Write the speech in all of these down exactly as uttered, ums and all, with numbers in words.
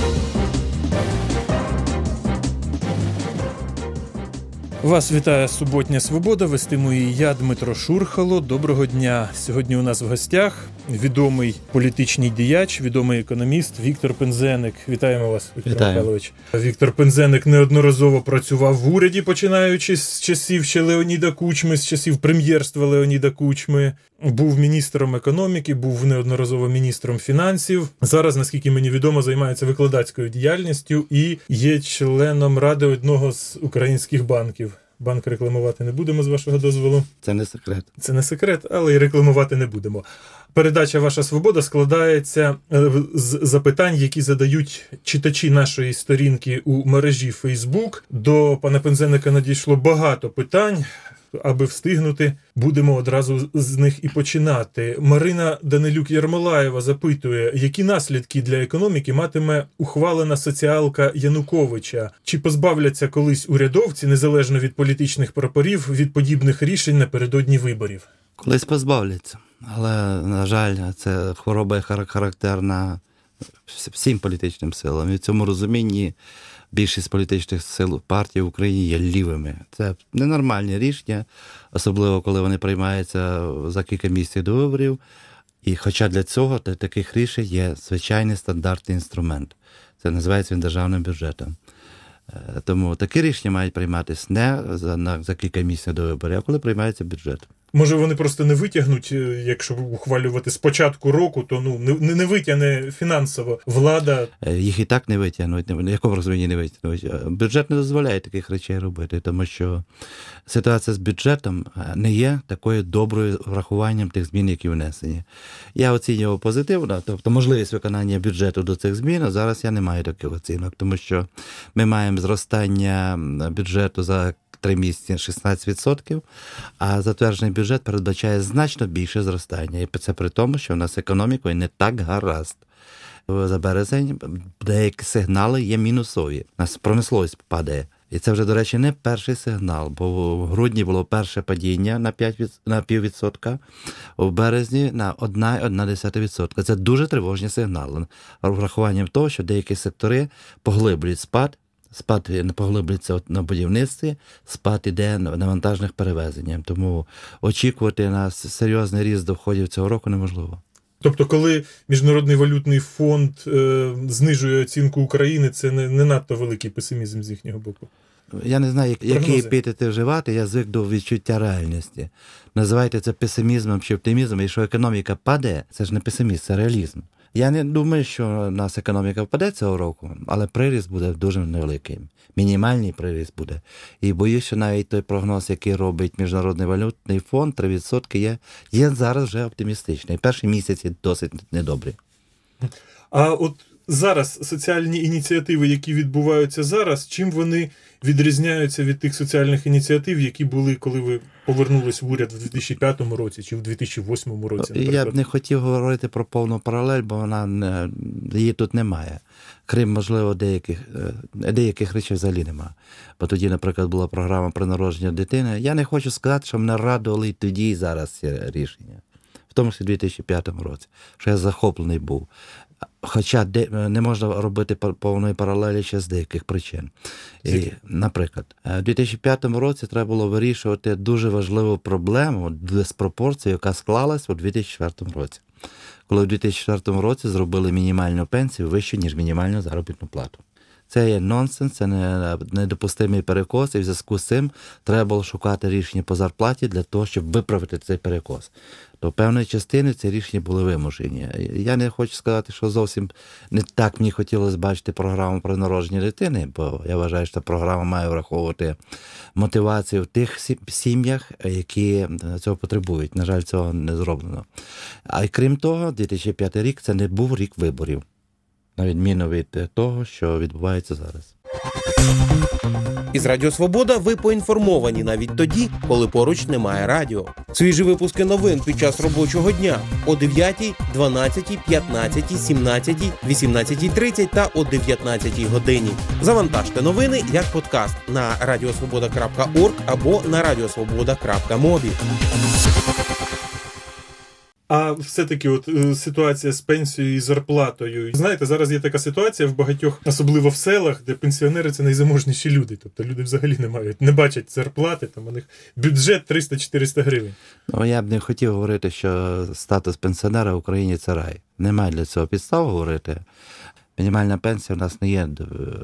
Вас вітає «Суботня Свобода», вестиму її я, Дмитро Шурхало. Доброго дня. Сьогодні у нас в гостях відомий політичний діяч, відомий економіст Віктор Пинзеник. Вітаємо вас, Віктор Вітаю. Михайлович. Віктор Пинзеник неодноразово працював в уряді, починаючи з часів ще Леоніда Кучми, з часів прем'єрства Леоніда Кучми. Був міністром економіки, був неодноразово міністром фінансів. Зараз, наскільки мені відомо, займається викладацькою діяльністю і є членом ради одного з українських банків. Банк рекламувати не будемо, з вашого дозволу. Це не секрет. Це не секрет, але і рекламувати не будемо. Передача «Ваша Свобода» складається з запитань, які задають читачі нашої сторінки у мережі Фейсбук. До пана Пинзеника надійшло багато питань. Аби встигнути, будемо одразу з них і починати. Марина Данилюк-Ярмолаєва запитує, які наслідки для економіки матиме ухвалена соціалка Януковича? Чи позбавляться колись урядовці, незалежно від політичних прапорів, від подібних рішень напередодні виборів? Колись позбавляться. Але, на жаль, це хвороба характерна всім політичним силам. І в цьому розумінні більшість політичних сил партій в Україні є лівими. Це ненормальні рішення, особливо коли вони приймаються за кілька місяців до виборів. І хоча для цього для таких рішень є звичайний стандартний інструмент. Це називається він державним бюджетом. Тому такі рішення мають прийматися не за, за кілька місяців до виборів, а коли приймається бюджет. Може, вони просто не витягнуть, якщо ухвалювати з початку року, то ну не, не витягне фінансово влада. Їх і так не витягнуть, в якому розумінні не витягнуть. Бюджет не дозволяє таких речей робити, тому що ситуація з бюджетом не є такою доброю врахуванням тих змін, які внесені. Я оцінював позитивно, тобто можливість виконання бюджету до цих змін, а зараз я не маю таких оцінок, тому що ми маємо зростання бюджету за три місяці шістнадцять відсотків, а затверджений бюджет передбачає значно більше зростання. І це при тому, що в нас економікою не так гаразд. За березень деякі сигнали є мінусові. У нас промисловість падає. І це вже, до речі, не перший сигнал, бо в грудні було перше падіння на п'ять на піввідсотка, в березні на одна цілих одна десята відсотка. Це дуже тривожні сигнали. Врахуванням того, що деякі сектори поглиблюють спад, спад поглиблюється на будівництві, спад іде на вантажних перевезеннях. Тому очікувати на серйозний ріст доходів цього року неможливо. Тобто, коли Міжнародний валютний фонд е, знижує оцінку України, це не, не надто великий песимізм з їхнього боку? Я не знаю, які епітети вживати, я звик до відчуття реальності. Називайте це песимізмом чи оптимізмом, і що економіка падає, це ж не песимізм, це реалізм. Я не думаю, що у нас економіка впаде цього року, але приріст буде дуже невеликий. Мінімальний приріст буде. І боюсь, що навіть той прогноз, який робить Міжнародний валютний фонд, три відсотки, є, є зараз вже оптимістичний. Перші місяці досить недобрі. А от зараз соціальні ініціативи, які відбуваються зараз, чим вони відрізняються від тих соціальних ініціатив, які були, коли ви повернулись в уряд в дві тисячі п'ятому році чи в дві тисячі восьмому році? Наприклад? Я б не хотів говорити про повну паралель, бо вона не, її тут немає. Крім, можливо, деяких, деяких речей взагалі немає. Бо тоді, наприклад, була програма про народження дитини. Я не хочу сказати, що мене радували і тоді, і зараз ці рішення. В тому числі в дві тисячі п'ятому році, що я захоплений був. Хоча не можна робити повної паралелі ще з деяких причин. І, наприклад, у дві тисячі п'ятому році треба було вирішувати дуже важливу проблему, диспропорцію, яка склалась у дві тисячі четвертому році. Коли в дві тисячі четвертому році зробили мінімальну пенсію вищу, ніж мінімальну заробітну плату. Це є нонсенс, це недопустимий перекос, і в зв'язку з цим треба було шукати рішення по зарплаті для того, щоб виправити цей перекос. То певної частини ці рішення були вимушені. Я не хочу сказати, що зовсім не так мені хотілося бачити програму про народження дитини, бо я вважаю, що програма має враховувати мотивацію в тих сім'ях, які цього потребують. На жаль, цього не зроблено. А й крім того, дві тисячі п'ятий рік – це не був рік виборів. На відміну від того, що відбувається зараз. Із Радіо Свобода ви поінформовані навіть тоді, коли поруч немає радіо. Свіжі випуски новин під час робочого дня о дев'ятій, дванадцятій, п'ятнадцятій, сімнадцятій, вісімнадцятій тридцять та о дев'ятнадцятій годині. Завантажте новини як подкаст на радіосвобода крапка орг або на радіосвобода крапка мобі. А все-таки от е, ситуація з пенсією і зарплатою. Знаєте, зараз є така ситуація в багатьох, особливо в селах, де пенсіонери – це найзаможніші люди. Тобто люди взагалі не мають, не бачать зарплати, там у них бюджет триста-чотириста гривень. Ну, я б не хотів говорити, що статус пенсіонера в Україні – це рай. Немає для цього підстав говорити. Мінімальна пенсія у нас не є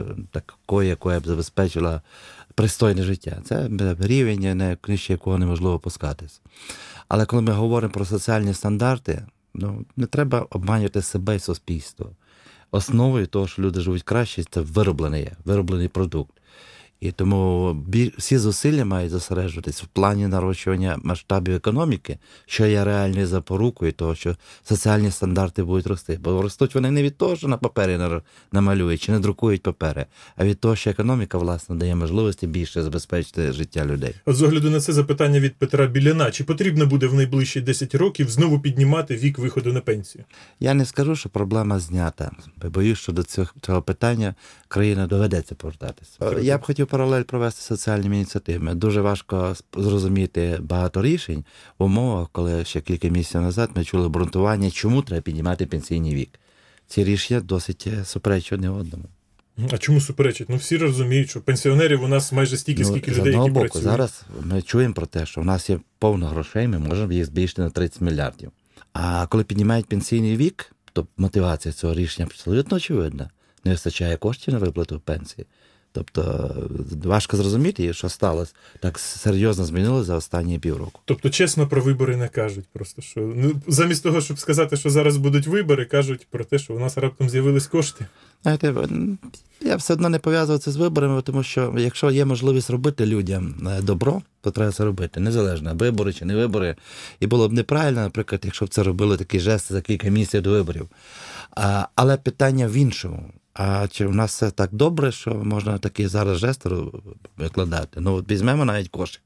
такою, якою б забезпечила пристойне життя. Це рівень, на нижче якого неможливо опускатись. Але коли ми говоримо про соціальні стандарти, ну, не треба обманювати себе і суспільство. Основою того, що люди живуть краще, це вироблений, вироблений продукт. І тому всі зусилля мають зосереджуватись в плані нарощування масштабів економіки, що є реальною запорукою того, що соціальні стандарти будуть рости. Бо ростуть вони не від того, що на папері намалюють чи не друкують папери, а від того, що економіка, власне, дає можливості більше забезпечити життя людей. От з огляду на це запитання від Петра Біляна. Чи потрібно буде в найближчі десять років знову піднімати вік виходу на пенсію? Я не скажу, що проблема знята. Боюсь, що до цього, цього питання країна доведеться повертатися. Я б хотів паралель провести з соціальними ініціативами. Дуже важко зрозуміти багато рішень в умовах, коли ще кілька місяців назад ми чули обґрунтування, чому треба піднімати пенсійний вік. Ці рішення досить суперечать одне одному. А чому суперечать? Ну всі розуміють, що пенсіонерів у нас майже стільки, ну, скільки людей, які боку, працюють. Зараз ми чуємо про те, що в нас є повно грошей, ми можемо їх збільшити на тридцять мільярдів. А коли піднімають пенсійний вік, то мотивація цього рішення абсолютно очевидна. Не вистачає коштів на виплату пенсії. Тобто важко зрозуміти, що сталося. Так серйозно змінилося за останні півроку. Тобто чесно про вибори не кажуть просто, що ну, замість того, щоб сказати, що зараз будуть вибори, кажуть про те, що у нас раптом з'явились кошти. Знаєте, я все одно не пов'язував це з виборами, тому що якщо є можливість робити людям добро, то треба це робити, незалежно, вибори чи не вибори. І було б неправильно, наприклад, якщо б це робили такі жести за кілька місяців до виборів. А, але питання в іншому. А чи у нас все так добре, що можна такі зараз жести викладати? Ну, от візьмемо навіть кошик.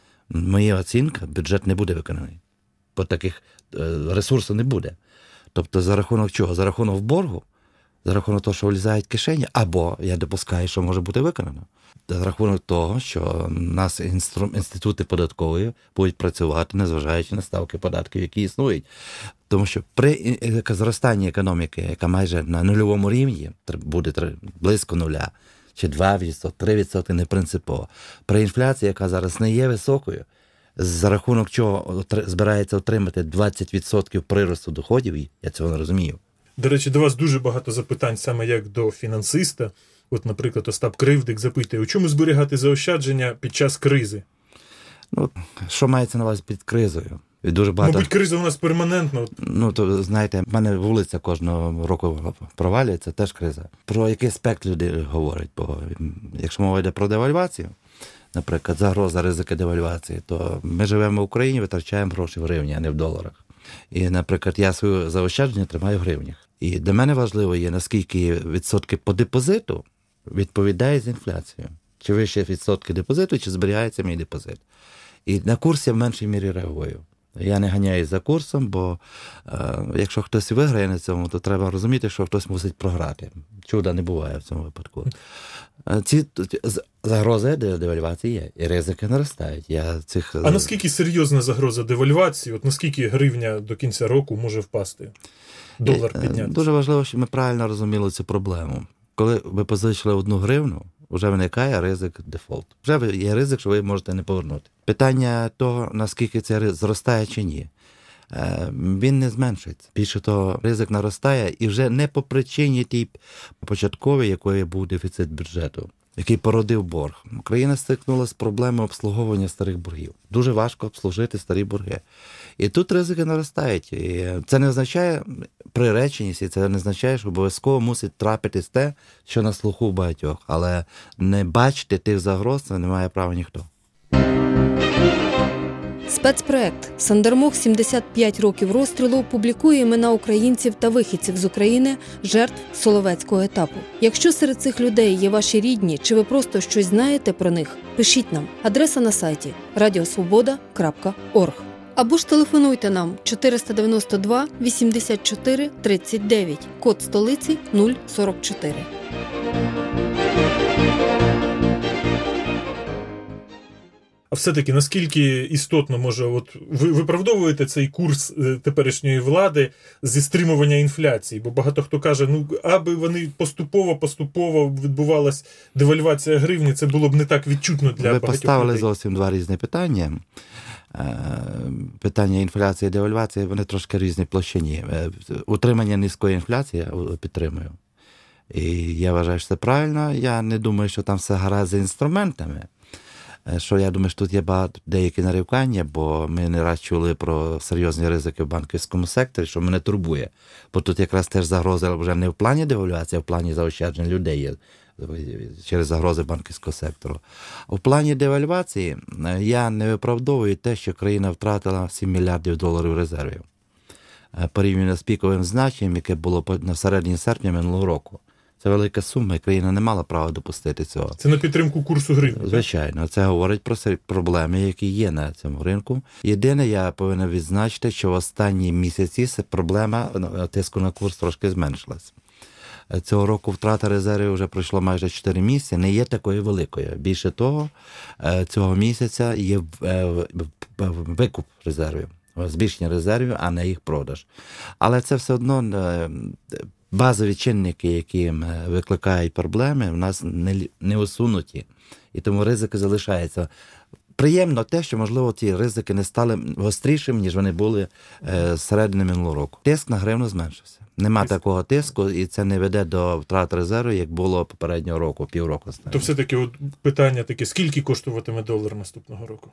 Моя оцінка, бюджет не буде виконаний. Бо таких ресурсів не буде. Тобто за рахунок чого? За рахунок боргу, за рахунок того, що влізають кишені, або, я допускаю, що може бути виконано. За рахунок того, що у нас інститути податкові будуть працювати, незважаючи на ставки податків, які існують. Тому що при зростанні економіки, яка майже на нульовому рівні, буде близько нуля, чи два відсотки, три відсотки, не принципово. При інфляції, яка зараз не є високою, за рахунок чого збирається отримати двадцять відсотків приросту доходів, я цього не розумію. До речі, до вас дуже багато запитань саме як до фінансиста. От, наприклад, Остап Кривдик запитує, у чому зберігати заощадження під час кризи? Ну, що мається на увазі під кризою? І дуже багато... Мабуть, криза у нас перманентна. Ну, то, знаєте, в мене вулиця кожного року провалюється, теж криза. Про який аспект люди говорять? Бо якщо мова йде про девальвацію, наприклад, загроза, ризики девальвації, то ми живемо в Україні, витрачаємо гроші в гривні, а не в доларах. І, наприклад, я свою заощадження тримаю в гривнях. І для мене важливо є, наскільки відсотки по депозиту відповідає з інфляцією. Чи вище відсотки депозиту, чи зберігається мій депозит. І на курс я в меншій мірі реагую. Я не ганяюсь за курсом, бо е, якщо хтось виграє на цьому, то треба розуміти, що хтось мусить програти. Чуда не буває в цьому випадку. Ці загрози девальвації є, і ризики наростають. Я цих... А наскільки серйозна загроза девальвації? От наскільки гривня до кінця року може впасти? Долар піднятися? Дуже важливо, щоб ми правильно розуміли цю проблему. Коли ви позичили одну гривню, вже виникає ризик дефолту. Вже є ризик, що ви можете не повернути. Питання того, наскільки це ризик зростає чи ні, він не зменшується. Більше того, ризик наростає і вже не по причині тій початковій, якою був дефіцит бюджету, який породив борг. Україна стикнулася з проблемою обслуговування старих боргів. Дуже важко обслужити старі борги. І тут ризики наростають. І це не означає приреченість, і це не означає, що обов'язково мусить трапитись те, що на слуху в багатьох. Але не бачити тих загроз це не має права ніхто. Спецпроект «Сандермох. сімдесят п'ять років розстрілу» публікує імена українців та вихідців з України, жертв Соловецького етапу. Якщо серед цих людей є ваші рідні, чи ви просто щось знаєте про них, пишіть нам. Адреса на сайті радіосвобода крапка орг. Або ж телефонуйте нам чотириста дев'яносто два вісімдесят чотири тридцять дев'ять, код столиці нуль сорок чотири. все-таки наскільки істотно може, от ви виправдовуєте цей курс теперішньої влади зі стримування інфляції? Бо багато хто каже, ну, аби вони поступово-поступово відбувалась девальвація гривні, це було б не так відчутно для ви багатьох поставили людей. зовсім два різні питання. Питання інфляції і девальвації, вони трошки різні площині. Утримання низької інфляції я підтримую. І я вважаю, що це правильно. Я не думаю, що там все гаразд з інструментами. Що я думаю, що тут є багато деякі нарікання, бо ми не раз чули про серйозні ризики в банківському секторі, що мене турбує. Бо тут якраз теж загрози вже не в плані девальвації, а в плані заощаджень людей є через загрози банківського сектору. У плані девальвації я не виправдовую те, що країна втратила сім мільярдів доларів резервів. Порівняно з піковим значенням, яке було на середині серпня минулого року. Це велика сума, і країна не мала права допустити цього. Це на підтримку курсу гривні? Звичайно. Це говорить про проблеми, які є на цьому ринку. Єдине, я повинен відзначити, що в останні місяці проблема тиску на курс трошки зменшилась. Цього року втрата резервів вже пройшло майже чотири місяці, не є такою великою. Більше того, цього місяця є викуп резервів, збільшення резервів, а не їх продаж. Але це все одно базові чинники, які викликають проблеми, в нас не, не усунуті. І тому ризики залишаються. Приємно те, що, можливо, ті ризики не стали гострішими, ніж вони були е, з середини минулого року. Тиск на гривну зменшився. Нема Тиск. такого тиску, і це не веде до втрат резерву, як було попереднього року, півроку. То все-таки от питання таке, скільки коштуватиме долар наступного року?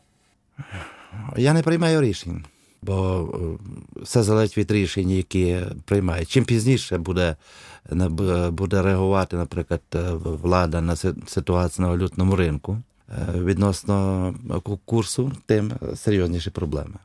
Я не приймаю рішень, бо все залежить від рішень, які приймають. Чим пізніше буде, буде реагувати, наприклад, влада на ситуацію на валютному ринку, відносно курсу, тим серйозніші проблеми.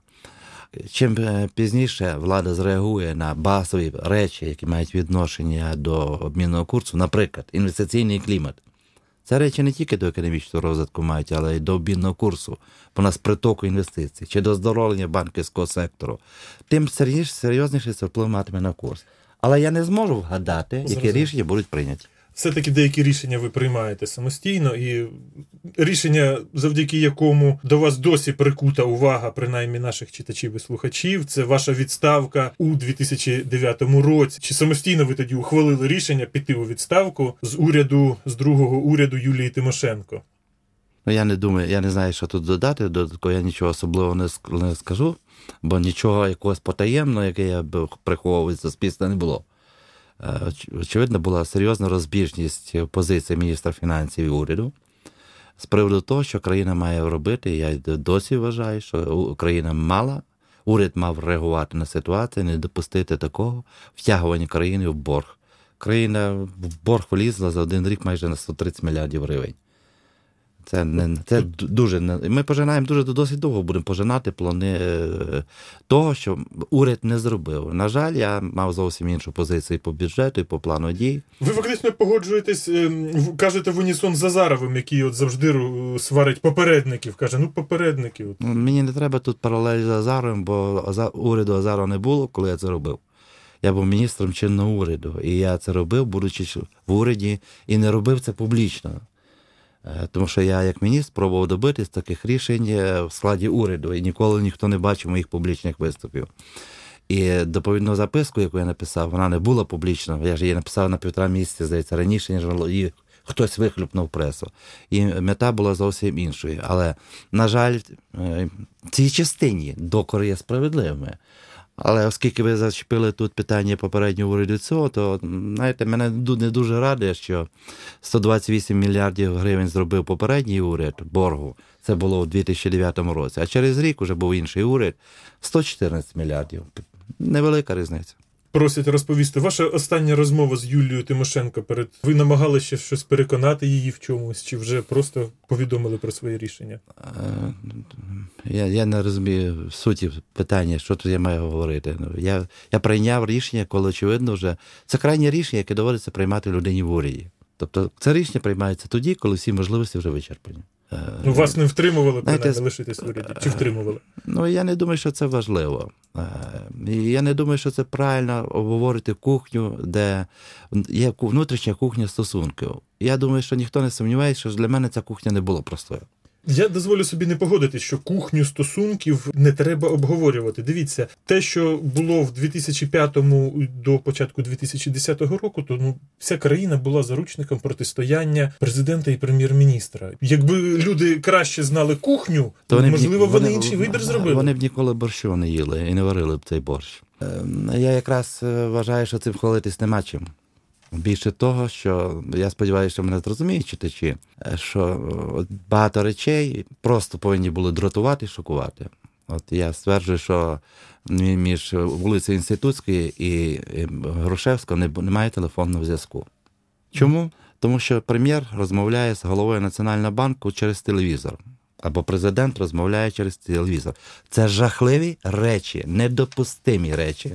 Чим пізніше влада зреагує на базові речі, які мають відношення до обмінного курсу, наприклад, інвестиційний клімат. Це речі не тільки до економічного розвитку мають, але й до обмінного курсу, по нас притоку інвестицій, чи до оздоровлення банківського сектору. Тим серйозніше це вплив матиме на курс. Але я не зможу вгадати, які Зрозуміло. рішення будуть прийняті. Все-таки деякі рішення ви приймаєте самостійно, і рішення, завдяки якому до вас досі прикута увага, принаймні наших читачів і слухачів, це ваша відставка у дві тисячі дев'ятому році. Чи самостійно ви тоді ухвалили рішення піти у відставку з уряду, з другого уряду Юлії Тимошенко? Ну, я не думаю, я не знаю, що тут додати, додатково я нічого особливого не скажу, бо нічого якогось потаємного, яке я б приховував від суспільства, не було. Очевидно, була серйозна розбіжність позиції міністра фінансів і уряду з приводу того, що країна має робити. Я досі вважаю, що Україна мала, уряд мав реагувати на ситуацію, не допустити такого втягування країни в борг. Країна в борг влізла за один рік майже на сто тридцять мільярдів гривень. Це, не, це дуже, ми пожинаємо дуже досить довго, будемо пожинати плани того, що уряд не зробив. На жаль, я мав зовсім іншу позицію по бюджету і по плану дій. Ви фактично погоджуєтесь, кажете в унісон з Азаровим, який от завжди сварить попередників. Каже, ну попередників. Мені не треба тут паралель з Азаровим, бо уряду Азарова не було, коли я це робив. Я був міністром чинного уряду, і я це робив, будучи в уряді, і не робив це публічно. Тому що я, як міністр, пробував добитись таких рішень в складі уряду, і ніколи ніхто не бачив моїх публічних виступів. І доповідну записку, яку я написав, вона не була публічна. Я ж її написав на півтора місяці, здається, раніше, ніж її хтось вихлюпнув пресу. І мета була зовсім іншою. Але, на жаль, в цій частині докори є справедливими. Але оскільки ви зачепили тут питання попереднього уряду цього, то, знаєте, мене не дуже радує, що сто двадцять вісім мільярдів гривень зробив попередній уряд боргу. Це було у дві тисячі дев'ятому році. А через рік вже був інший уряд – сто чотирнадцять мільярдів. Невелика різниця. Просять розповісти. Ваша остання розмова з Юлією Тимошенко перед... Ви намагалися щось переконати її в чомусь, чи вже просто повідомили про своє рішення? Я, я не розумію суті питання, що тут я маю говорити. Я, я прийняв рішення, коли, очевидно, вже... Це крайнє рішення, яке доводиться приймати людині в уряді. Тобто це рішення приймається тоді, коли всі можливості вже вичерпані. Ну, вас не втримували, принаймні, лишитись в уряді? Чи втримували? Ну, я не думаю, що це важливо. Я не думаю, що це правильно обговорити кухню, де є внутрішня кухня стосунків. Я думаю, що ніхто не сумнівається, що для мене ця кухня не була простою. Я дозволю собі не погодитись, що кухню стосунків не треба обговорювати. Дивіться, те, що було в дві тисячі п'ятому до початку дві тисячі десятого року, то ну, вся країна була заручником протистояння президента і прем'єр-міністра. Якби люди краще знали кухню, то, вони можливо, б, вони, вони інший вибір зробили. Вони б ніколи борщу не їли і не варили б цей борщ. Я якраз вважаю, що цим хвалитись нема чим. Більше того, що я сподіваюся, що мене зрозуміють читачі, що багато речей просто повинні були дратувати і шокувати. От я стверджую, що між вулицею Інститутською і Грушевською немає телефонного зв'язку. Чому? Тому що прем'єр розмовляє з головою Національного банку через телевізор. Або президент розмовляє через телевізор. Це жахливі речі, недопустимі речі.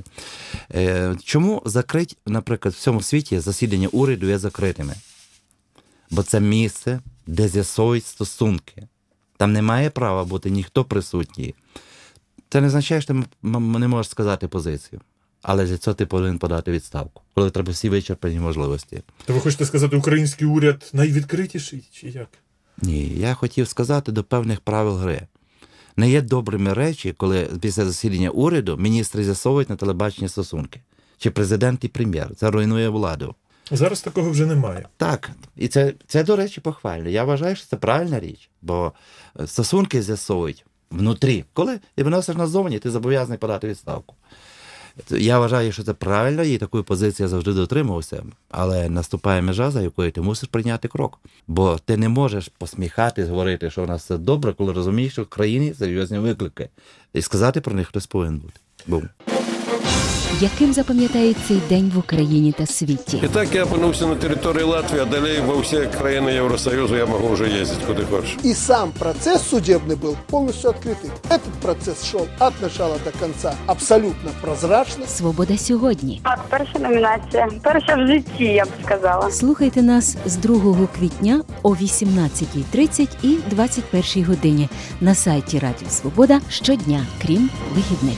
Чому закрить, наприклад, в цьому світі засідання уряду є закритими? Бо це місце, де з'ясовують стосунки. Там не має права бути ніхто присутній. Це не означає, що ти не можеш сказати позицію. Але для цього ти повинен подати відставку, коли треба всі вичерпані можливості. То ви хочете сказати, український уряд найвідкритіший, чи як? Ні, я хотів сказати до певних правил гри. Не є добрими речі, коли після засідання уряду міністри з'ясовують на телебаченні стосунки. Чи президент і прем'єр. Це руйнує владу. Зараз такого вже немає. Так. І це, це до речі, похвально. Я вважаю, що це правильна річ. Бо стосунки з'ясовують внутрі. Коли ти виносиш назовні, ти зобов'язаний подати відставку. Я вважаю, що це правильно, і такої позиції я завжди дотримувався. Але наступає межа, за якою ти мусиш прийняти крок. Бо ти не можеш посміхатись, говорити, що у нас все добре, коли розумієш, що в країні серйозні виклики. І сказати про них хтось повинен бути. Бум. Яким запам'ятає цей день в Україні та світі? І так я опинився на території Латвії, а далі во всі країни Євросоюзу я можу вже їздити куди хочу. И сам процесс судебный был полностью открытый. Этот процесс шел от начала до конца абсолютно прозрачно. Свобода сьогодні. Так, перша номінація. Перша в житті, я б сказала. Слухайте нас з другого квітня о вісімнадцятій тридцять і двадцять першій годині на сайті Радіо Свобода щодня, крім вихідних.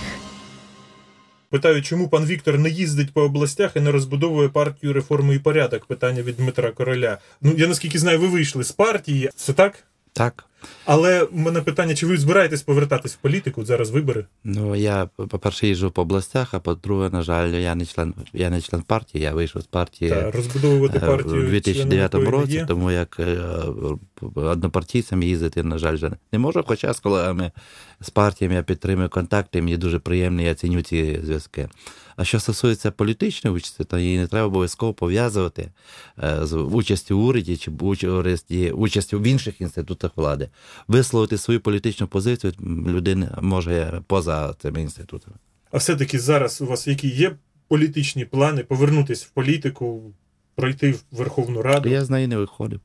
Питаю, чому пан Віктор не їздить по областях і не розбудовує партію «Реформи і порядок»? Питання від Дмитра Короля. Ну, я наскільки знаю, ви вийшли з партії. Це так? Так. Але в мене питання, чи ви збираєтесь повертатись в політику? Зараз вибори. Ну, я, по-перше, їжджу по областях, а по-друге, на жаль, я не член, я не член партії, я вийшов з партії Та, розбудовувати партію у дві тисячі дев'ятому році, є. тому як однопартійцям їздити, на жаль, вже не можу, хоча з колегами з партіями я підтримую контакти, мені дуже приємно, я ціню ці зв'язки. А що стосується політичної участі, то її не треба обов'язково пов'язувати з участю в уряді чи участю в інших інститутах влади. Висловити свою політичну позицію людина може поза цими інститутами. А все-таки зараз у вас які є політичні плани повернутися в політику, пройти в Верховну Раду? Я з неї не виходив.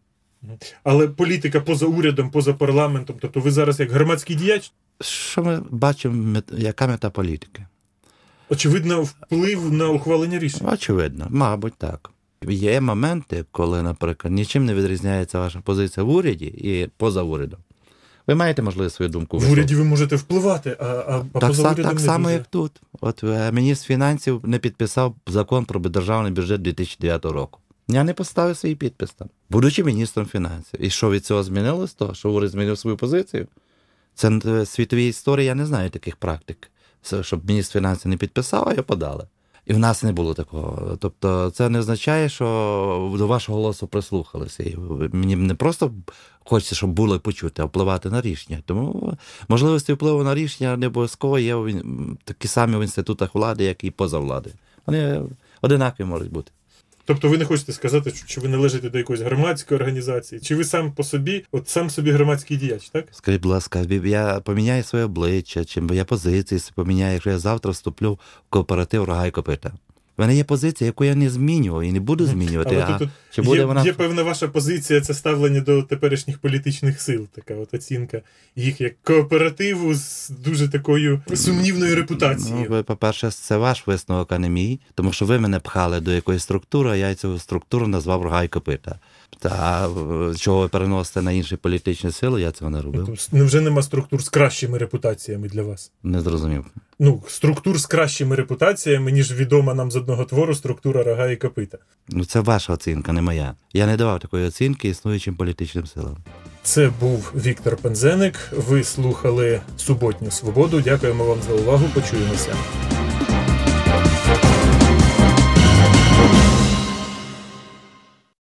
Але політика поза урядом, поза парламентом, тобто ви зараз як громадський діяч? Що ми бачимо, яка мета політики? Очевидно, вплив на ухвалення рішень. Очевидно, мабуть, так. Є моменти, коли, наприклад, нічим не відрізняється ваша позиція в уряді і поза урядом. Ви маєте можливість свою думку висловити? В уряді ви можете впливати, а, а, а так, поза урядом так не само, дуже. як тут. От міністр фінансів не підписав закон про державний бюджет дві тисячі дев'ятого року. Я не поставив свій підпис там, будучи міністром фінансів. І що від цього змінилось? То, що уряд змінив свою позицію? Це в світовій історії, я не знаю таких практик. Щоб міністр фінансів не підписав, а його подали. І в нас не було такого. Тобто це не означає, що до вашого голосу прислухалися. І мені не просто хочеться, щоб було почути, а впливати на рішення. Тому можливості впливу на рішення не обов'язково є такі самі в інститутах влади, як і поза владою. Вони одинакові можуть бути. Тобто ви не хочете сказати, що ви належите до якоїсь громадської організації? Чи ви сам по собі, от сам собі громадський діяч, так? Скажіть, будь ласка, я поміняю своє обличчя, чи я позиції поміняю, якщо я завтра вступлю в кооператив «Рога і копита». В мене є позиція, яку я не змінював і не буду змінювати. Але а тут чи буде є, вона... є певна ваша позиція, це ставлення до теперішніх політичних сил, така от оцінка їх як кооперативу з дуже такою сумнівною репутацією. Ну, по-перше, це ваш висновок, а не мій, тому що ви мене пхали до якоїсь структури, а я цю структуру назвав «Рога і копита». Та чого ви переносите на інші політичні сили, я цього не робив. Невже нема структур з кращими репутаціями для вас? Не зрозумів. Ну, структур з кращими репутаціями, ніж відома нам з одного твору структура «Рога і копита». Ну, це ваша оцінка, не моя. Я не давав такої оцінки існуючим політичним силам. Це був Віктор Пензеник. Ви слухали «Суботню свободу». Дякуємо вам за увагу. Почуємося.